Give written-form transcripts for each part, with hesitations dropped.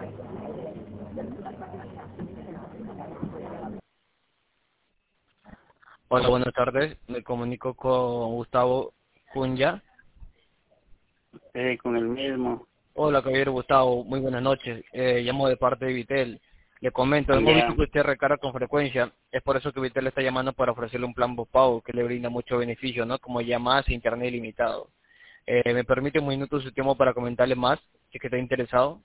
Hola, buenas tardes. Me comunico con Gustavo Cunha. Con el mismo. Hola, caballero Gustavo. Muy buenas noches. Llamo de parte de Vitel. Le comento, hemos visto Ya. que usted recarga con frecuencia. Es por eso que Vitel le está llamando para ofrecerle un plan postpago que le brinda mucho beneficio, ¿no? Como llamadas e internet ilimitado. ¿Me permite un minuto de su tiempo para comentarle más, si es que está interesado?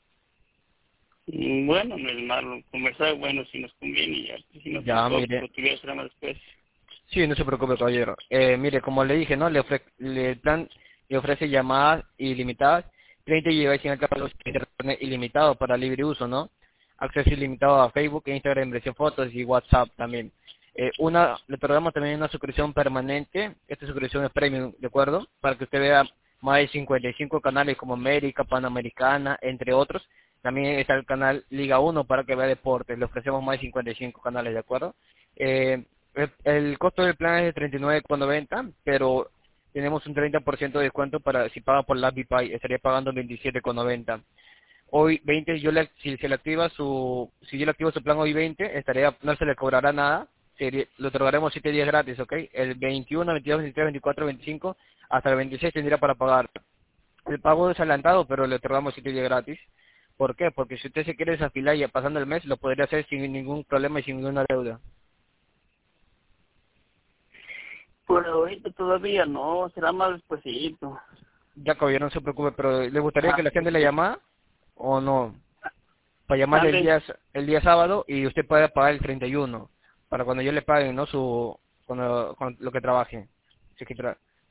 Bueno, no es malo conversar, bueno, si nos conviene ya. Si no, Ya, tampoco, mire. lo tuviera será más después. Sí, no se preocupe, caballero. Mire, como le dije, ¿no? El plan le ofrece llamadas ilimitadas, 30 GB sin alta velocidad, internet ilimitado para libre uso, ¿no? Acceso ilimitado a Facebook, Instagram, versión fotos y WhatsApp también. Le otorgamos también una suscripción permanente. Esta suscripción es premium, ¿de acuerdo? Para que usted vea más de 55 canales como América, Panamericana, entre otros. También está el canal Liga 1 para que vea deportes. Le ofrecemos más de 55 canales, ¿de acuerdo? El costo del plan es de 39,90, pero tenemos un 30% de descuento para si paga por la Pay, estaría pagando 27,90. Hoy 20, si se le activa si yo le activo su plan hoy 20, no se le cobrará nada, le otorgaremos 7 días gratis, ¿ok? El 21, 22, 23, 24, 25, hasta el 26 tendría para pagar. El pago es adelantado, pero le otorgamos 7 días gratis. ¿Por qué? Porque si usted se quiere desafiliar ya pasando el mes, lo podría hacer sin ningún problema y sin ninguna deuda. Por ahorita todavía no, será más despuesito. Ya, caballero, no se preocupe, pero ¿le gustaría que Ah, le agende la llamada o no? Para llamarle ¿mande? el día sábado y usted pueda pagar el 31 para cuando yo le pague, ¿no? Con lo que trabaje. Si es que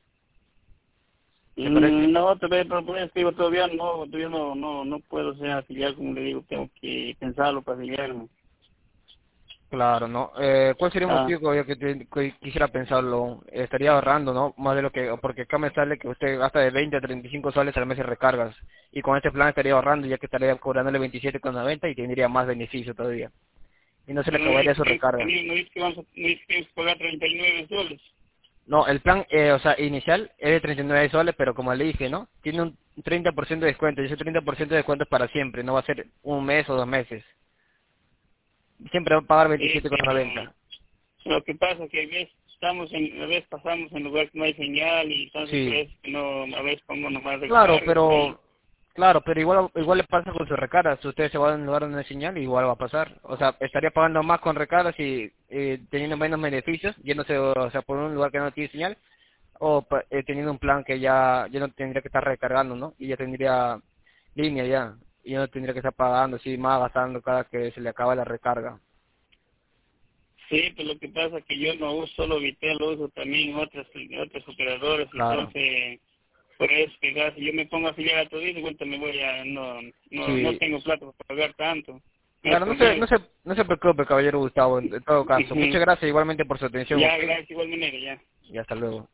¿Le parece? No, todavía no puedo ser afiliado, como le digo, tengo que pensarlo para afiliarme. Claro, ¿no? ¿Cuál sería el Ah, motivo que quisiera pensarlo? Estaría ahorrando, ¿no? Más de lo que, porque acá me sale que usted gasta de 20 a 35 soles al mes en recargas. Y con este plan estaría ahorrando, ya que estaría cobrándole 27,90 y tendría más beneficio todavía. Y no se le pero no acabaría dice su que, recarga. no dice que vamos a, no dice que vamos a pagar 39 soles. No, el plan, o sea, inicial es de 39 soles, pero como le dije, ¿no? Tiene un 30% de descuento, y ese 30% de descuento es para siempre, no va a ser un mes o 2 meses. Siempre va a pagar Sí, pero 27,90. lo que pasa es que a veces pasamos en lugar que no hay señal y entonces Sí, crees que no, a veces pongo nomás claro, recargas y pero igual le pasa con su recarga. Si usted se va a un lugar donde no hay señal, igual va a pasar. O sea, estaría pagando más con recargas y teniendo menos beneficios, yéndose, o sea, por un lugar que no tiene señal, teniendo un plan que ya no tendría que estar recargando, ¿no? Y ya tendría línea ya. Y ya no tendría que estar pagando, así más gastando cada que se le acaba la recarga. sí, pues lo que pasa es que yo no uso solo Vitel, lo uso también otros operadores, Claro, entonces por eso que si yo me pongo a afiliar a todo eso, igual me voy a, no sí. tengo plata para pagar tanto, me Claro, conviene. no se preocupe, caballero Gustavo, en todo caso. Ujú. Muchas gracias igualmente por su atención, ¿ok? Ya, gracias, igual manera, ya. Y hasta luego.